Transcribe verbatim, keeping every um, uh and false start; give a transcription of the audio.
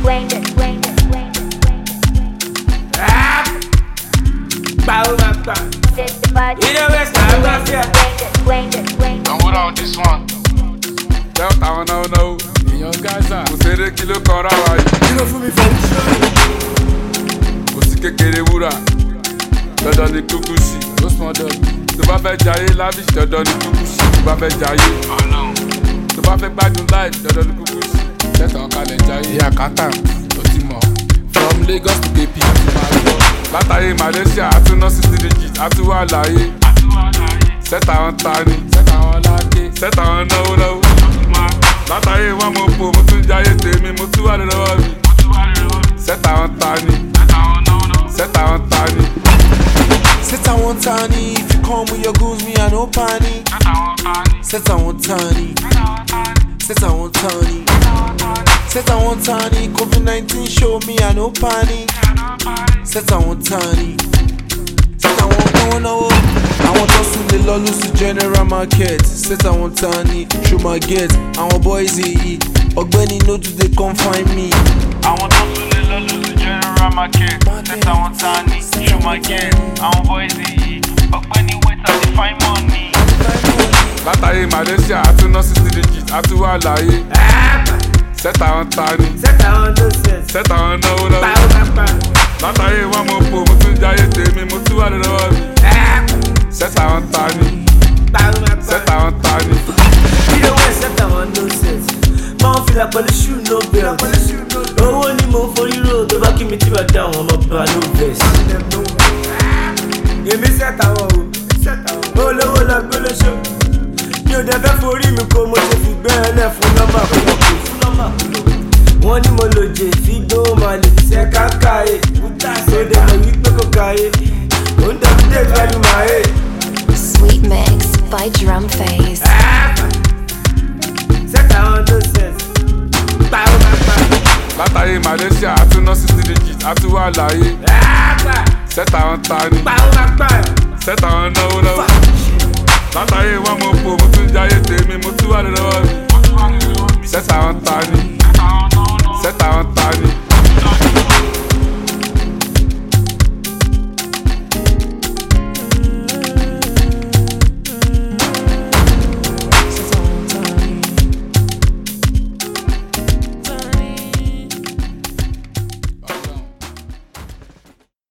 Don't hold on this one. Delta I wanna know. Young guys are. Kò ṣeré kí ló kan ra wa yìí. You know for me for Kò sí kékeré wúrà. Dandan ni kúkú sí. no small dog. Tó bá fẹ́ jayé lavish dandan ni kúkú sí. Tó bá fẹ́ jayé. Tó bá fẹ́ gbádùn life dandan ni kúkú sí. Tẹ́tà ọ̀kalẹ̀ jayé. Ìyá kátà ó ti mọ̀. From Lagos to K P àti Mario. Látàyè Malaysia àtúná sixty digits àtúwà láyé. Sẹ́tà wọn ta ni. Tẹ́tà wọn láké. Sẹ́tà wọn náwó náwó. Látàyè wọn mo pò mo tún jayé tèmi mo tún wà lọ́wọ́ mi. Sẹ́tà wọn ta ni. Sẹ́tà wọn ta ni. Set I want tiny, if you come with your goons, me I no panic. Set I want tiny, set I want tiny, set I want tiny. COVID nineteen show me I no panic. Set I want tiny, set I want no no. I want us to the lolus to general market. Set I want tiny, show my get. I want boys eat. Ogbeni no do they come find me. I want us to the lolus to general market. Set I want tiny, show my get. I want boys eat. Ogbeni wait till they find money. Látàyè Malaysia àtúná sixty digits àtúwà láyé. Sẹ́tà wọn ta ni. Sẹ́tà wọn náwó náwó. Látàyè wọn mo pò mo tún jayé tèmi mo tún wà lọ́wọ́ mi. Sẹ́tà wọn ta ni. Sẹ́tà wọn ta ni. You don't want set I want no sense. Máa fi la pẹ̀lú shoe no belt. Owó ni mo forí ro tó bá kí mi tí bá dá àwọn ọmọ bá no vest. Èmi set àwọn o, olówó la gbé lóṣù. Mi ò dẹ̀ fẹ́ forí mi kó mo ṣe fi gbẹ́ ẹlẹ́ fún nọ́mbà kúlọ̀ kò fún nọ́mbà kúlọ̀. Wọ́n ní mo lò jè fi gbó máa lè ṣe kákàáyé. Ṣèdè mo wí pé kò káyé. Ó ń dàbí dé value my age. Sweet Mix by Drum Phase. Látàyè Malaysia àtúná sixty digits àtúwà láyé. Sẹ́tà wọn ta ni. Sẹ́tà wọn náwó náwó. Látàyè wọn mo pò mo tún jayé tèmi mo tún wà lọ́wọ́ mi. Sẹ́tà wọn ta ni. Sẹ́tà wọn ta ni.